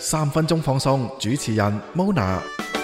3分鐘放送，主持人 Mona。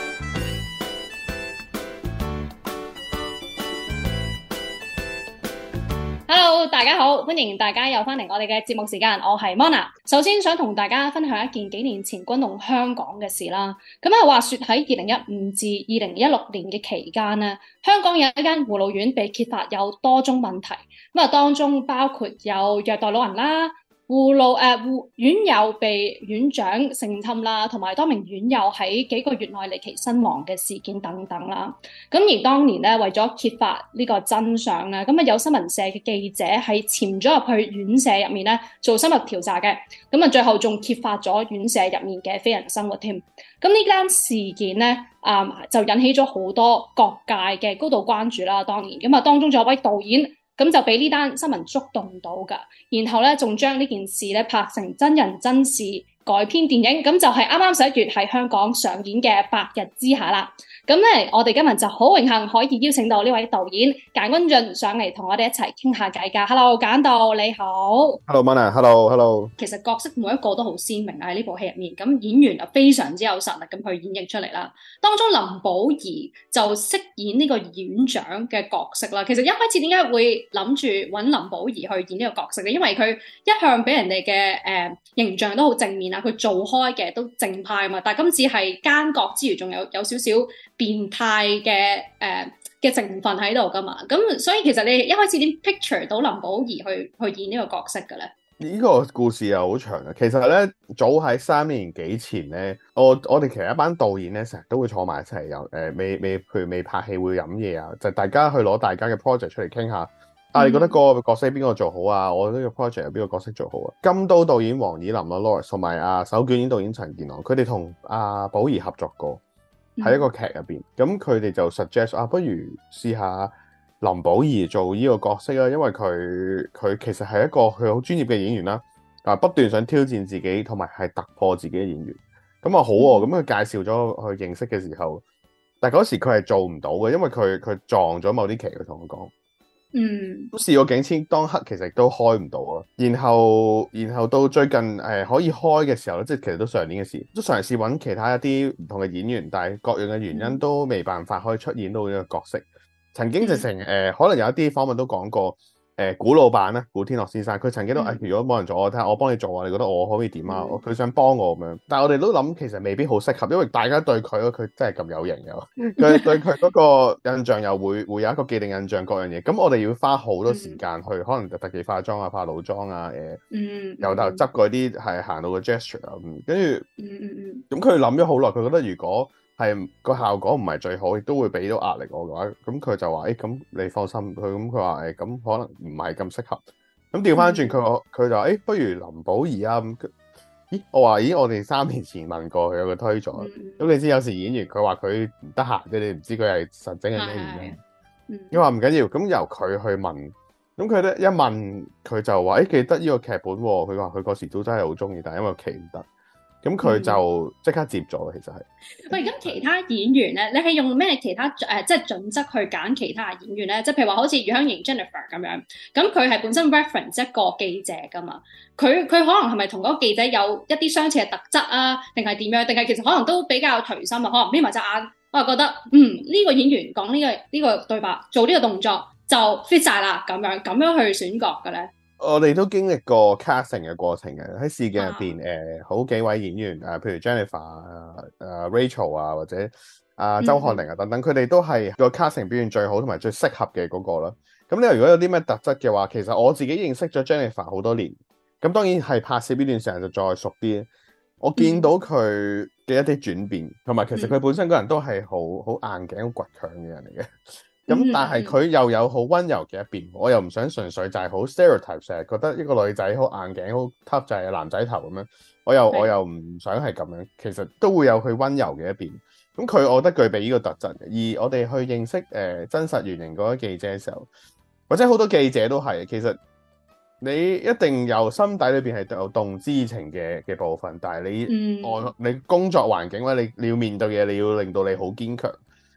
Hello， 大家好，歡迎大家又翻嚟我哋嘅節目時間，我係 Mona。首先想同大家分享一件幾年前轟動香港嘅事啦。話說喺2015至2016年嘅期間咧，香港有一間護老院被揭發有多宗問題。當中包括有虐待老人啦、院友被院長性侵啦，同埋多名院友喺幾個月內離奇身亡嘅事件等等啦。而當年咧，為咗揭發呢個真相咧，有新聞社嘅記者係潛咗入去院舍入面咧做深入調查嘅。最後仲揭發咗院舍入面嘅非人生活添。呢間事件咧，就引起咗好多各界嘅高度關注啦。當年當中仲有位導演。就俾呢單新聞觸動到㗎，然後咧仲將呢件事咧拍成真人真事改編電影，就係啱啱11月喺香港上演嘅《白日之下》啦。我哋今日就好榮幸可以邀請到呢位導演簡君進上嚟同我哋一齊傾下偈㗎。Hello， 簡導你好。 Hello Mona，Hello。 其實角色每一個都好鮮明喺呢部戲入面，演員就非常之有實力咁去演繹出嚟啦。當中林保怡就飾演呢個院長嘅角色啦。其實一開始點解會諗住揾林保怡去演呢個角色咧？因為佢一向俾人哋嘅形象都好正面啊，佢做開嘅都正派嘛。但係今次係奸角之餘，仲有少少變態嘅成分喺度噶嘛，所以其實你一開始點 picture 到林保怡去演呢個角色嘅咧？ 呢個故事又好長嘅。其實咧，早喺3年幾前咧，我哋其實一班導演咧，成日都會坐埋一齊，譬如未拍戲會飲嘢啊，就大家去攞大家嘅 project 出嚟傾下。你覺得個角色邊個做好啊？我呢個 project 有邊個角色做好啊？金都導演黃以林啦 Lawrence 同埋手捲煙導演陳健朗，佢哋同保怡合作過。喺一個劇入邊，咁佢哋就 suggest 不如試下林保怡做呢個角色啦，因為佢其實係一個佢好專業嘅演員啦，不斷想挑戰自己，同埋係突破自己嘅演員。咁好喎，咁佢介紹咗去認識嘅時候，但係嗰時佢係做唔到嘅，因為佢撞咗某啲期，佢同我講。試過幾次，當刻其實都開唔到啊。然後到最近可以開嘅時候咧，即係其實都上年嘅事，都嘗試揾其他一啲唔同嘅演員，但係各樣嘅原因都未辦法可以出演到呢個角色。曾經直情可能有一啲訪問都講過。古老闆咧，古天樂先生，佢曾經都如果冇人做我睇下，我幫你做啊，你覺得我可以點啊？佢想幫我咁樣，但係我哋都諗其實未必好適合，因為大家對佢真係咁有型嘅，佢對佢嗰個印象又會有一個既定印象各樣嘢，咁我哋要花好多時間去可能特技化妝啊、化老妝啊，由頭執嗰啲係行到個 gesture 啊，跟住咁佢諗咗好耐，佢覺得如果係個效果唔係最好，亦都會俾到壓力我嘅話，咁佢就話咁你放心，佢話咁可能唔係咁適合。咁調翻轉佢就話不如林保怡啊咁。我話我哋3年前問過佢，有個推咗。咁你知有時演員佢話佢唔得閒嘅，你唔知佢係實整係咩原因。你話唔緊要，咁由佢去問。咁佢咧一問佢就話記得呢個劇本喎。佢話佢嗰時都真係好中意，但係因為期唔得。咁佢就即刻接咗，其實係。 喂，咁其他演員咧，你係用咩其他即係準則去揀其他演員咧？即係譬如話好似余香凝 Jennifer 咁樣，咁佢係本身 reference 一個記者噶嘛，佢可能係咪同嗰個記者有一啲相似嘅特質啊？定係點樣？定係其實可能都比較隨心啊？可能眯埋隻眼，我係覺得呢個演員講呢個對白，做呢個動作就 fit 晒啦，咁樣去選角嘅咧。 我哋都經歷過 casting 嘅過程嘅，喺事件入邊好幾位演員譬如 Jennifer Rachel 啊，或者周漢寧啊等等，佢哋都係個 casting 表現最好同埋最適合嘅嗰個啦。咁你如果有啲咩特質嘅話，其實我自己認識咗 Jennifer 好多年，咁當然係拍攝呢段時間就再熟啲。我見到佢嘅一啲轉變，同埋其實佢本身個人都係好硬頸、好倔強嘅人嚟嘅。咁但係佢又有好溫柔嘅一邊，我又唔想純粹就係好 stereotype，成日覺得一個女仔好硬頸、好 tough 就係男仔頭咁樣。我又唔想係咁樣，其實都會有佢溫柔嘅一邊。咁我覺得具備呢個特質嘅。而我哋去認識真實原型嗰啲記者嘅時候，或者好多記者都係，其實你一定由心底裏邊係有動之情嘅部分，但係你工作環境咧，你要面對嘢，你要令到你好堅強。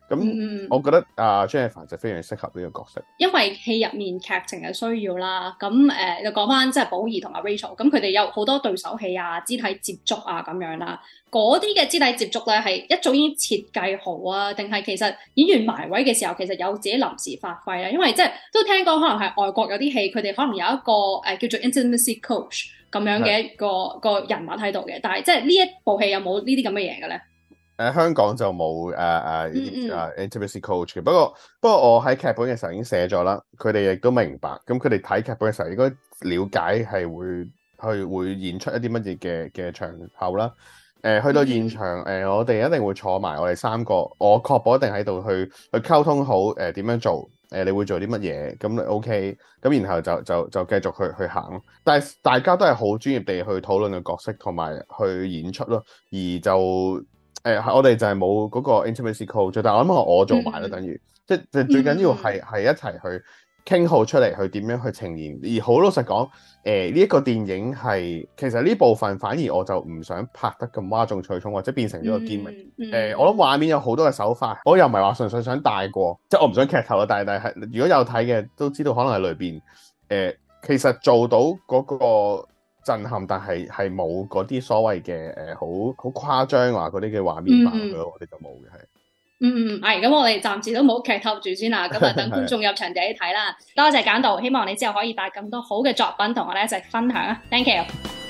咁我覺得Jennifer 就非常適合呢個角色， 因為戲入面劇情嘅需要啦。咁就講翻即係寶儀同埋 Rachel，咁佢哋有好多對手戲啊、肢體接觸啊咁樣啦。嗰啲嘅肢體接觸咧係一早已經設計好啊，定係其實演員埋位嘅時候其實有自己臨時發揮咧？因為即係都聽講可能係外國有啲戲佢哋可能有一個叫做 intimacy coach 咁樣嘅一個人物喺度嘅，但係即係呢一部戲有冇呢啲咁嘅嘢嘅咧？ 香港就冇intimacy coach 嘅，不過我喺劇本嘅時候已經寫咗啦，佢哋亦都明白，咁佢哋睇劇本嘅時候應該了解係會演出一啲乜嘢嘅場口啦。去到現場，我哋一定會坐埋我哋三個，我確保一定喺度去溝通好點樣做，你會做啲乜嘢，咁 OK，咁然後就繼續去行。但係大家都係好專業地去討論個角色同埋去演出咯，而就我哋就係冇嗰個 intimacy coach，但係我諗我做埋啦，等於即係最緊要係一齊去傾好出嚟，去點樣去呈現。而好老實講，呢一個電影係其實呢部分反而我就唔想拍得咁嘩眾取寵，或者變成咗個 gimmick。我諗畫面有好多嘅手法，我又唔係話純粹想帶過，即係我唔想劇透啦。但係如果有睇嘅都知道，可能係裏邊其實做到嗰個震撼，但係冇嗰啲所謂嘅好誇張話嗰啲嘅畫面版嘅咯，我哋就冇嘅係。 係咁，我哋暫時都冇劇透住先啦。咁啊，等觀眾入場地去睇啦。多謝簡導，希望你之後可以帶咁多好嘅作品同我哋一齊分享啊！Thank you。